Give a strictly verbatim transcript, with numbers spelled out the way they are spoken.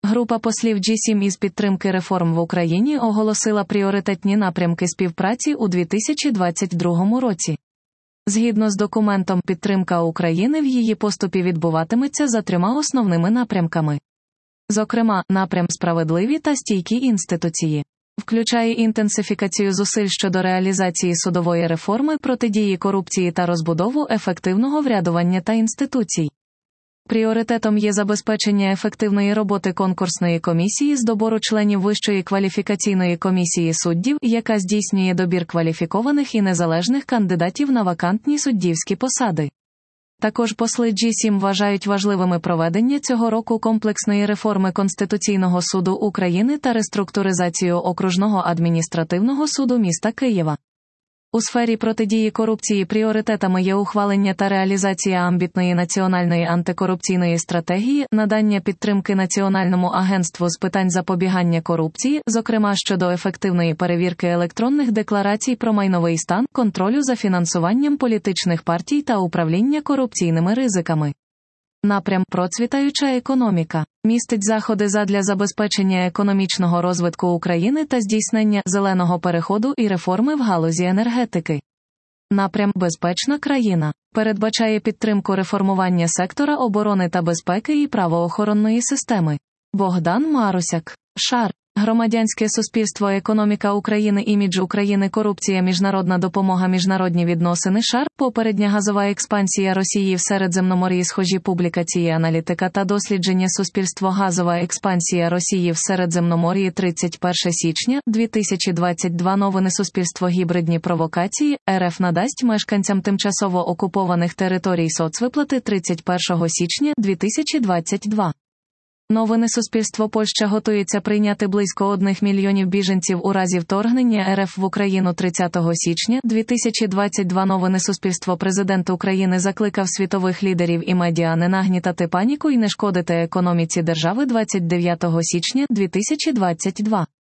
Група послів джі сім із підтримки реформ в Україні оголосила пріоритетні напрямки співпраці у дві тисячі двадцять другому році. Згідно з документом, підтримка України в її поступі відбуватиметься за трьома основними напрямками. Зокрема, напрям «Справедливі та стійкі інституції» включає інтенсифікацію зусиль щодо реалізації судової реформи, протидії корупції та розбудову ефективного врядування та інституцій. Пріоритетом є забезпечення ефективної роботи конкурсної комісії з добору членів Вищої кваліфікаційної комісії суддів, яка здійснює добір кваліфікованих і незалежних кандидатів на вакантні суддівські посади. Також посли джі сім вважають важливими проведення цього року комплексної реформи Конституційного суду України та реструктуризацію Окружного адміністративного суду міста Києва. У сфері протидії корупції пріоритетами є ухвалення та реалізація амбітної національної антикорупційної стратегії, надання підтримки Національному агентству з питань запобігання корупції, зокрема щодо ефективної перевірки електронних декларацій про майновий стан, контролю за фінансуванням політичних партій та управління корупційними ризиками. Напрям «Процвітаюча економіка» містить заходи задля забезпечення економічного розвитку України та здійснення зеленого переходу і реформи в галузі енергетики. Напрям «Безпечна країна» передбачає підтримку реформування сектора оборони та безпеки і правоохоронної системи. Богдан Марусяк. Шар. Громадянське суспільство, економіка України, імідж України, корупція, міжнародна допомога, міжнародні відносини, шар, попередня газова експансія Росії в Середземномор'ї, схожі публікації, аналітика та дослідження, суспільство, газова експансія Росії в Середземномор'ї, тридцять перше січня дві тисячі двадцять два, новини, суспільство, гібридні провокації, РФ надасть мешканцям тимчасово окупованих територій соцвиплати, тридцять першого січня дві тисячі двадцять два. Новини, суспільство, Польща готується прийняти близько одних мільйонів біженців у разі вторгнення РФ в Україну, тридцятого січня дві тисячі двадцять два. Новини, суспільство, президент України закликав світових лідерів і медіа не нагнітати паніку і не шкодити економіці держави, двадцять дев'ятого січня дві тисячі двадцять два.